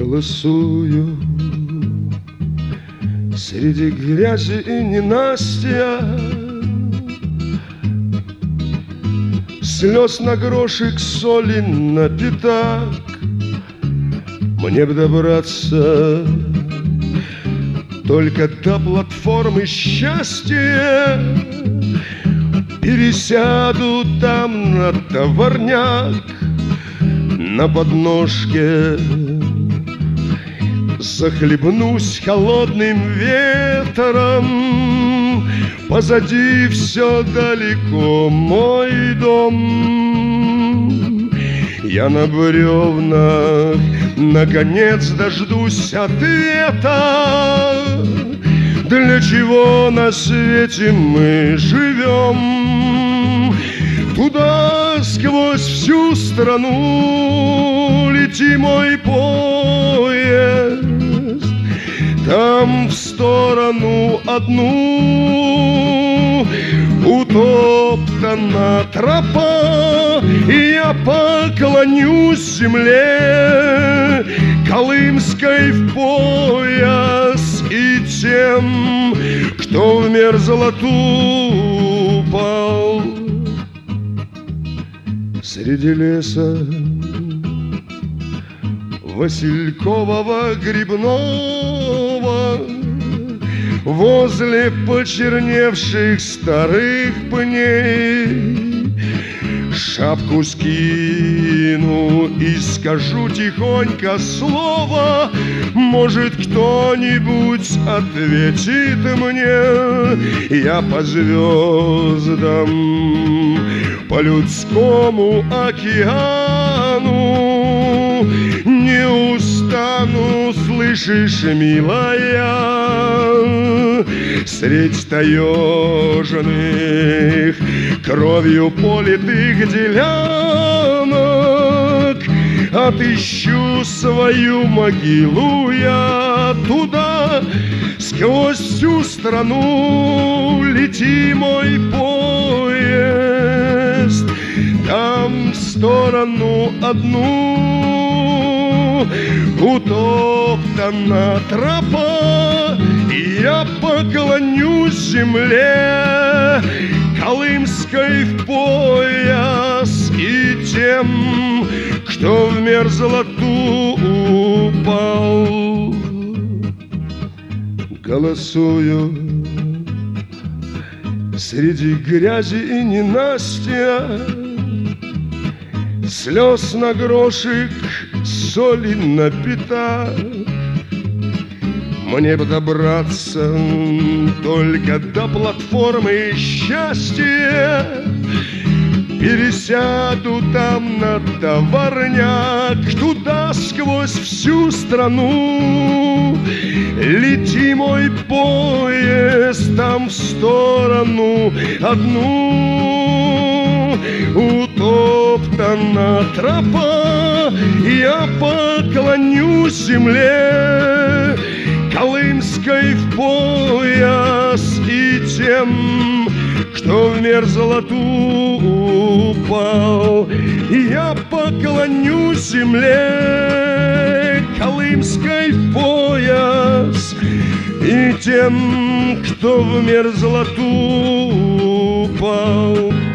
Голосую среди грязи и ненастья, слез на грошик, соли на пятак. Мне б добраться только до платформы счастья, пересяду там на товарняк, на подножке захлебнусь холодным ветром. Позади все далеко мой дом. Я на бревнах наконец дождусь ответа. Для чего на свете мы живем? Туда сквозь всю страну лети, мой поезд. Там в сторону одну утоптана тропа, и я поклонюсь земле колымской в пояс и тем, кто в мерзлоту упал. Среди леса василькового грибного, возле почерневших старых пней, шапку скину и скажу тихонько слово. Может, кто-нибудь ответит мне. Я по звездам, по людскому океану не устану, слышишь, милая, средь таежных кровью политых делянок отыщу свою могилу я туда. Сквозь всю страну лети, мой поезд. Там в сторону одну утоптана тропа, и я поклонюсь земле колымской в пояс и тем, кто в мерзлоту упал. Голосую среди грязи и ненастья, слез на грошик, соли на пятак. Мне бы добраться только до платформы счастья, пересяду там на товарняк. Туда сквозь всю страну лети, мой поезд. Там в сторону одну утоптана тропа, я поклонюсь земле колымской в пояс и тем, кто в мерзлоту упал. Я поклонюсь земле колымской в пояс и тем, кто в мерзлоту упал.